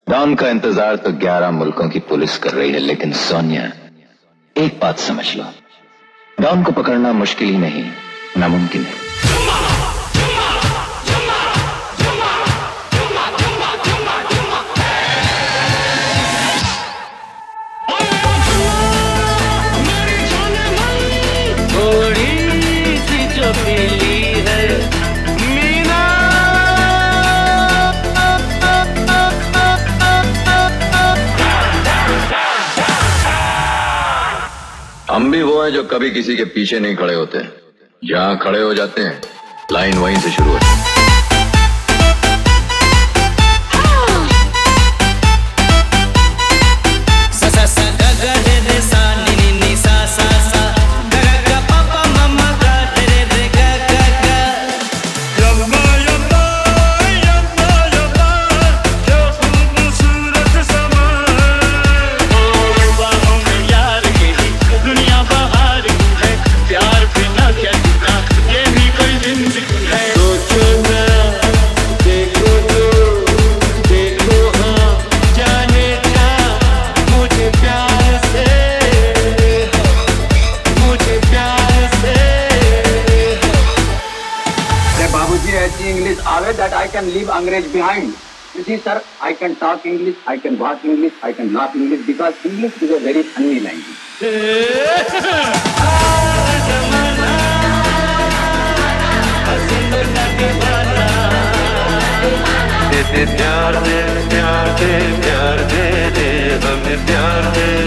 Don का इंतजार तो 11 मुल्कों की पुलिस कर रही है, लेकिन सोनिया, एक बात समझ लो, डॉन को पकड़ना मुश्किल ही नहीं, नामुमकिन है। हम भी वो हैं जो कभी किसी के पीछे नहीं खड़े होते, जहां खड़े हो जाते हैं लाइन वहीं से शुरू होती है। ऐसी इंग्लिश आवे that I can leave अंग्रेज behind. You see, sir, I can talk English, I can walk English, I can laugh English because English is a very funny language. प्यार दे, प्यार दे, प्यार दे, हमें प्यार दे।